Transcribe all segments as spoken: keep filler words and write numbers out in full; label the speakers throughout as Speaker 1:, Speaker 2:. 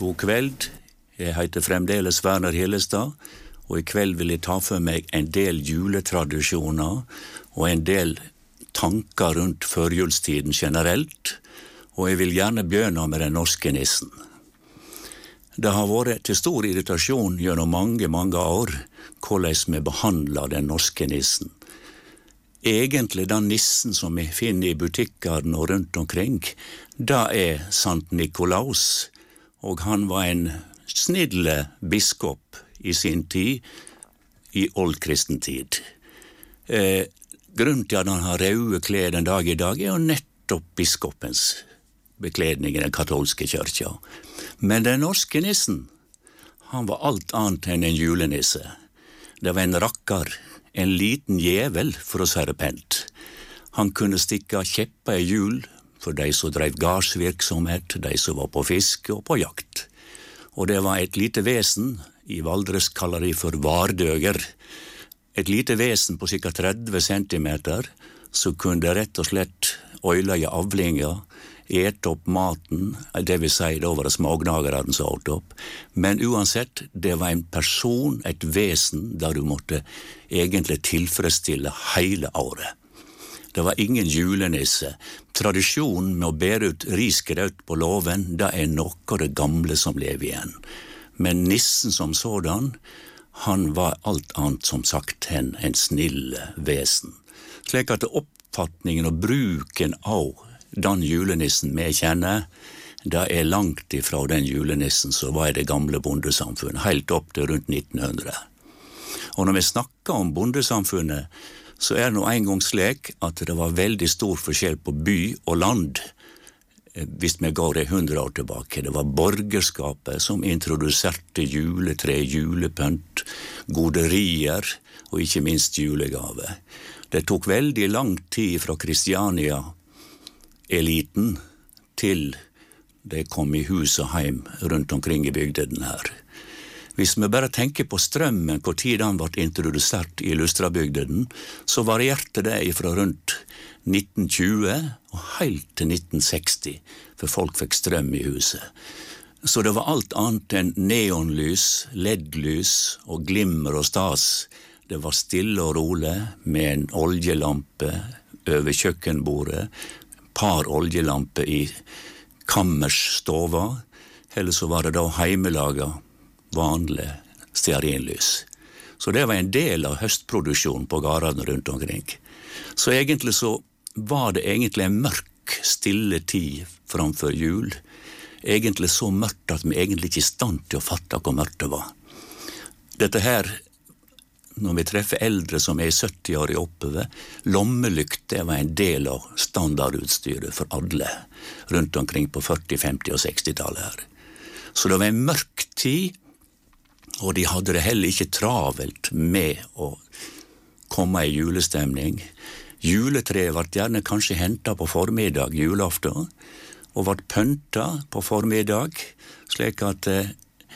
Speaker 1: God kveld, jeg heter fremdeles Werner Hillestad, og i kveld vil jeg ta for meg en del juletradisjoner og en del tanker rundt førjulstiden generelt, og jeg vil gjerne begynne med den norske nissen. Det har vært til stor irritasjon gjennom mange, mange år hvordan vi behandler den norske nissen. Egentlig den nissen som vi finner i butikkene og rundt omkring, det er Sankt Nikolaus, og han var en snille biskop i sin tid, i oldkristen tid. Eh, grunnen til at han har røde klær den dag i dag er jo nettopp biskopens bekledning i den katolske kyrkja. Men den norske nissen, han var alt annet enn en julenisse. Det var en rakkar, en liten djevel, for å si det pent. Han kunne stikke kjeppa i hjul for de som drev gardsvirksomhet, de som var på fiske og på jakt. Og det var et lite vesen, i Valdres kaller de for vardøger, et lite vesen på cirka tretti centimeter, som kunne rett og slett øyla i avlinger, et opp maten, det vil si, da var det smågnageren som åt opp. Men uansett, det var en person, et vesen, der du måtte egentlig tilfredsstille hele året. Det var ingen julenisse. Tradisjonen med å bære ut risgrøt på låven, det er noe av det gamle som lever igjen. Men nissen som sådan, han var alt annet som sagt enn en snill vesen. Slik at oppfatningen og bruken av den julenissen vi kjenner, det er langt ifra den julenissen som var i det gamle bondesamfunnet, helt opp til rundt nitten hundre. Og når vi snakker om bondesamfunnet, så er det nå en gang slik at det var veldig stor forskjell på by og land, hvis vi går det hundre år tilbake. Det var borgerskapet som introduserte juletre, julepønt, goderier og ikke minst julegave. Det tok veldig lang tid fra Kristiania-eliten til de kom i hus og heim rundt omkring i bygden her. Hvis vi bare tenker på strømmen, hvor tid den ble introdusert i Lustrabygden, så varierte det fra rundt nitten tjue og helt til nitten seksti, for folk fikk strøm i huset. Så det var alt annet enn neonlys, L E D-lys og glimmer og stas. Det var stille og rolig med en oljelampe over kjøkkenbordet, par oljelamper i kammersstova, eller så var det da heimelaga vanlig stearinlys. Så det var en del av høstproduksjonen på gårdene rundt omkring. Så egentlig så var det egentlig en mørk, stille tid framfor jul. Egentlig så mørkt at vi egentlig ikke er i stand til å fatte hvor mørkt det var. Dette her, når vi treffer eldre som er sytti år i oppover, lommelykt, det var en del av standardutstyret for alle rundt omkring på førti, femti og seksti-tallet her. Så det var en mørk tid, og de hadde det heller ikke travelt med å komme i julestemning. Juletreet ble gjerne kanskje hentet på formiddag, julaften, og ble pyntet på formiddag, slik at eh,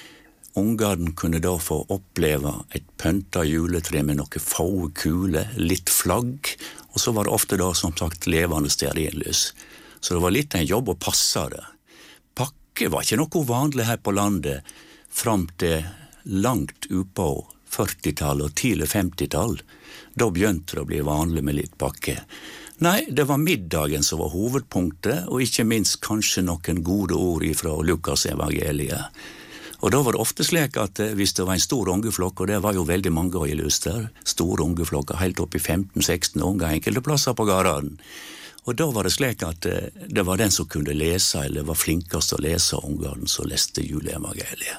Speaker 1: ungene kunne da få oppleve et pyntet juletre med noen få kuler, litt flagg, og så var det ofte da som sagt levende stearinlys. Så det var litt en jobb å passe det. Pakke var ikke noe vanlig her på landet, fram til langt uppå førti-tallet og tidlig femti-tall, da begynte det å bli vanlig med litt pakke. Nei, det var middagen som var hovedpunktet, og ikke minst kanskje noen gode ord fra Lukas evangeliet. Og da var det ofte slik at hvis det var en stor ungeflokk, og det var jo veldig mange i Luster, store ungeflokker, helt opp i femten seksten unger, enkelte plasser på gården. Og da var det slik at det var den som kunne lese, eller var flinkest å lese ungene, som leste juleevangeliet.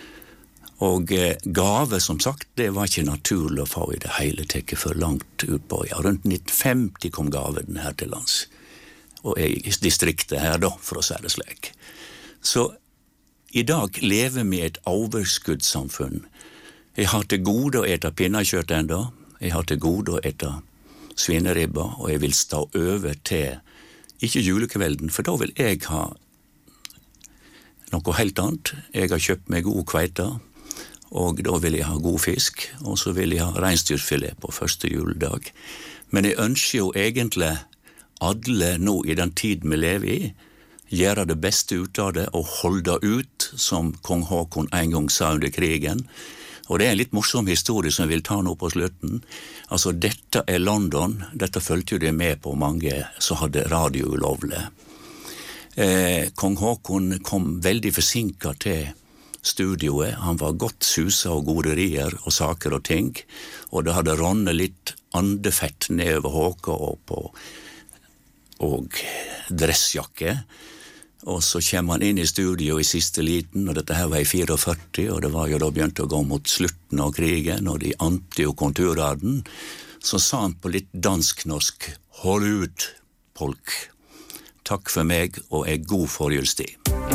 Speaker 1: Og eh, gave, som sagt, det var ikke naturlig å få i det hele tekket for langt utpå. Ja, rundt nitten femti kom gaven her til lands, og i distriktet her da, for å si det slik. Så i dag lever vi i et overskuddssamfunn. Jeg har til gode å ete pinnekjøtt enda, jeg har til gode å ete svineribba, og jeg vil stå over til, ikke julekvelden, for da vil jeg ha noe helt annet. Jeg har kjøpt meg god kveita, og da vil jeg ha god fisk, og så vil jeg ha reinsdyrfilet på første juledag. Men jeg ønsker jo egentlig alle nå i den tid vi lever i, gjøre det beste ut av det og holde ut, som kong Haakon en gang sa under krigen. Og det er en litt morsom historie som jeg vil ta nå på slutten. Altså, dette er London, dette følte jo det med på mange som hadde radio ulovlig. Eh, kong Haakon kom veldig forsinket til studioet. Han var godt susa og goderier og saker og ting, og det hadde ronnet litt andefett ned over håka og på og dressjakke. Og så kommer han inn i studio i siste liten, og dette her var i førtifire, og det var jo da begynt å gå mot slutten av krigen, og de ante jo konturarden. Så sa han på litt dansk-norsk: hold ut, polk. Takk for meg, og en god forjulstid.